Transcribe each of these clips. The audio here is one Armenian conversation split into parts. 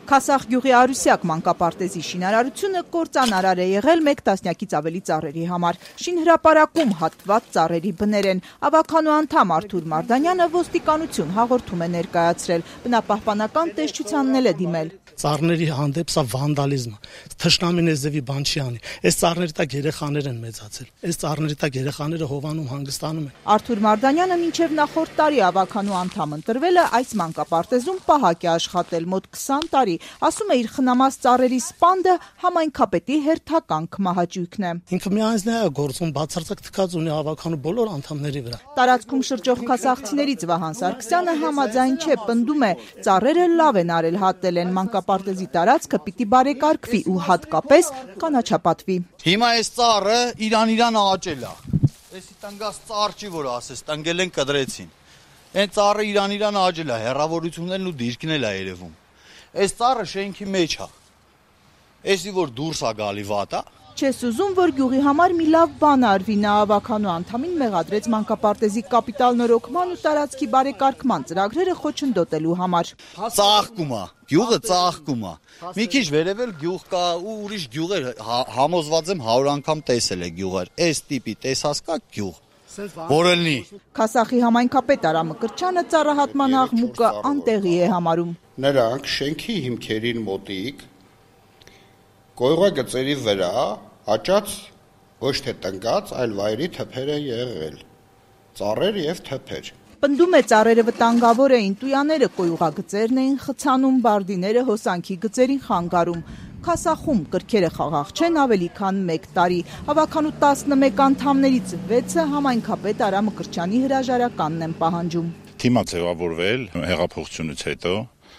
Քասախ գյուղի Արուսյակ մանկապարտեզի շինարարությունը կործանարար է եղել 1 տասնյակից ավելի ծառերի համար։ Շինհրապարակում հատված ծառերի բներ են։ Ավականու անդամ Արթուր Մարդանյանը ոստիկանություն հաղորդում է ներկայացրել, բնապահպանական տեսչությանն էլ է դիմել։ Ծառների հանդեպ սա վանդալիզմ է, թշնամին էզևի բան չի անի։ Այս ծառների տակ երեխաներ են մեծացել, այս ծառների տակ երեխաները հովանում հանգստանում են։ Արթուր Մարդանյանը մինչև նախորդ տարի ավականու անդամ ընտրվելը այս մանկապարտեզում պահակ է աշխատել մոտ 20 տարի, ասում է իր խնամած ծառերի սպանդը համայնքապետի հերթական քմահաճույքն է։ Ինքը միայն է գործում բացարձակ թքած ունի ավականու բոլոր անդամների վրա։ Տարածքում շրջող քասախցիներից Վահան Սարգսյանը համաձայն չէ, պնդում է, ծառերը լավ են արել հատել են մանկապարտեզի տարածքը պիտի բարեկարգվի ու հատկապես կանաչապատվի։ Հիմա այս ծառը իրան աճել է։ Էսի տնգած ծառ չի որ ասես, տնգել են կդրեցին։ Այն ծառը իրան աճել է, հեռավորություններն ու դիրքն էլ է երևում։ Այս ծառը շենքի մեջ է։ Էսի որ դուրս է գալի վատ է։ Չես ուզում, որ գյուղի համար մի լավ բան արվի, նա ավականու անդամին մեղադրեց մանկապարտեզի կապիտալ նորոգման ու տարածքի բարեկարգման ծրագրերը խոչընդոտելու համար։ Ծաղկում է, գյուղը ծաղկում է։ Մի քիչ վերևել գյուղ կա ու ուրիշ գյուղեր համոզված եմ 100 անգամ տեսել է գյուղեր։ Այս տիպի տեսած կա գյուղ։ Որելնի։ Քասախի համայնքապետ Արամ Մկրտչյանը ծառահատման աղմուկը անտեղի է համարում։ Նրանք շենքի հիմքերին մոտիկ գոյղագծերի վրա աճած ոչ թե տնկած, այլ վայրի թփեր են եղել, ծառեր եւ թփեր։ Պնդում է ծառերը վտանգավոր էին, տույաները կոյուղագծերն էին խցանում, բարդիները հոսանքի գծերին խանգարում։ Քասախում կրքերը խաղաղ չեն ավելի քան 1 տարի։ Ավականու 11 անդամներից 6-ը համայնքապետ Արամ Մկրտչյանի հրաժարականն են պահանջում։ Թիմա ձևավորվել հեղափոխությունից հետո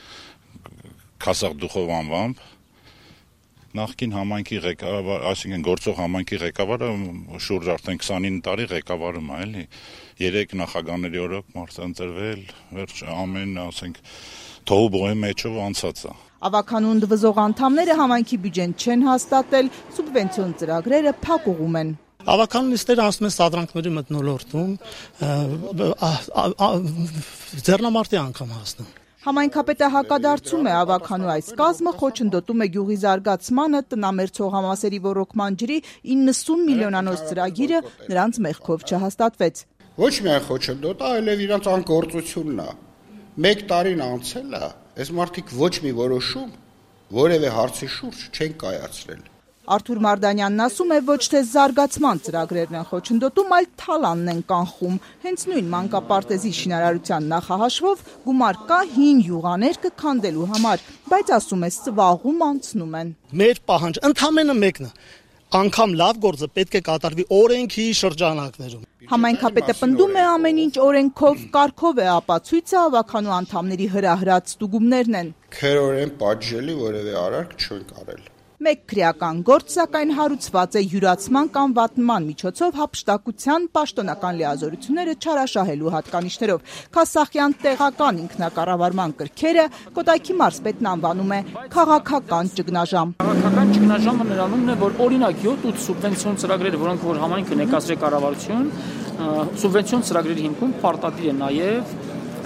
Քասախ դուխով անվամբ նախկին համայնքի ղեկավար, այսինքն գործող համայնքի ղեկավարը շուրջ արդեն 29 տարի ղեկավարում է, էլի 3 նախագահների օրոք մարզընտրվել, վերջ ամեն, ասենք, թողու բողոյի մեջով անցած է։ Ավականու ընդվզող անդամները համայնքի բյուջեն չեն հաստատել, սուբվենցիոն ծրագրերը փակուղում են։ Ավականու նիստերը անցնում են սադրանքների մթնոլորտում, ձեռնամարտի անգամ հասնում։ Համայնքապետը հակադարձում է ավականու այս կազմը խոչընդոտում է գյուղի զարգացմանը, տնամերձ հողամասերի ոռոգման ջրի 90 միլիոնանոց ծրագիրը նրանց մեղքով չհաստատվեց։ Ոչ միայն խոչընդոտ, այլև իրանց անկործությունն է։ 1 տարին անցել է, այս մարդիկ ոչ մի որոշում որևէ հարցի շուրջ չեն կայացրել։ Արթուր Մարդանյանն ասում է, ոչ թե զարգացման ծրագրերն են խոչընդոտում, այլ թալանն են կանխում։ Հենց նույն մանկապարտեզի շինարարության նախահաշվով գումար կա հին յուղաներ կքանդելու համար, բայց ասում է սվաղում անցնում են։ Մեր պահանջ ընդամենը մեկն է, անգամ լավ գործը պետք է կատարվի օրենքի շրջանակներում։ Համայնքապետը պնդում է ամեն ինչ օրենքով, կարգով է ապացույցը ավականու անդամների հրահրած ստուգումներն են։ Քերորեն պատժելի որևէ արարք չեն կարել։ Մեկ քրեական գործ, սակայն հարուցված է յուրացման կամ վատնման միջոցով հափշտակության պաշտոնական լիազորությունները չարաշահելու հատկանիշներով։ Քասախյան տեղական ինքնակառավարման կրքերը Կոտայքի մարզպետն անվանում է քաղաքական ճգնաժամ։ Քաղաքական ճգնաժամը նրանումն է, որ օրինակ 7-8 սուբվենցիոն ծրագրերը, որոնք որ համայնքը ներկայացրել կառավարություն, սուբվենցիոն ծրագրերի հիմքում պարտադիր է նաև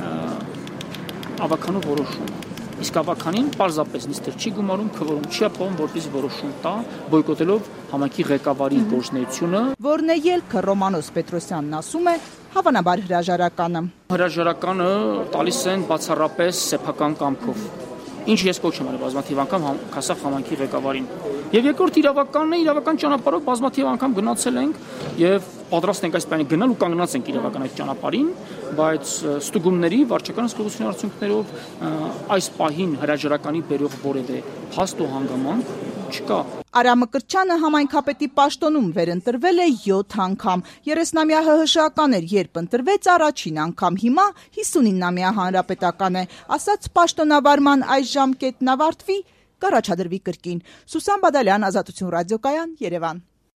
ավականու որոշում։ Իսկ ավականին պարզապես նիստեր չի գումարում, քվորում չի ապահովում, որպեսզի որոշում տա, բոյկոտելով համայնքի ղեկավարի գործունեությունը։ Որն է ելքը Ռոմանոս Պետրոսյանն ասում է, հավանաբար հրաժարականը։ Հրաժարականը տալիս են բացառապես սեփական կամքով։ Ինչ ես կոչ եմ արել բազմաթիվ անգամ Քասախ համայնքի ղեկավարին։ Եվ երկրորդ իրավականն է, իրավական ճանապարհով բազմաթիվ անգամ գնացել ենք եւ պատրաստ ենք այս բանը գնալ ու կանգնած ենք իրավական այդ ճանապարհին, բայց ստուգումների վարչական հսկողության արդյունքներով այս պահին հրաժարականի բերող որևէ փաստ ու հանգամանք չկա։ Արամ Մկրտչյանը համայնքապետի պաշտոնում վերընտրվել է 7 անգամ։ 30-ամյա ՀՀՇ-ական էր, երբ ընտրվեց առաջին անգամ, հիմա 59-ամյա հանրապետական է։ Ասաց պաշտոնավարման այս ժամկետն ավարտվի, կառաջադրվի կրկին։ Սուսան Բադալյան, Ազատություն ռադիոկայան, Երևան։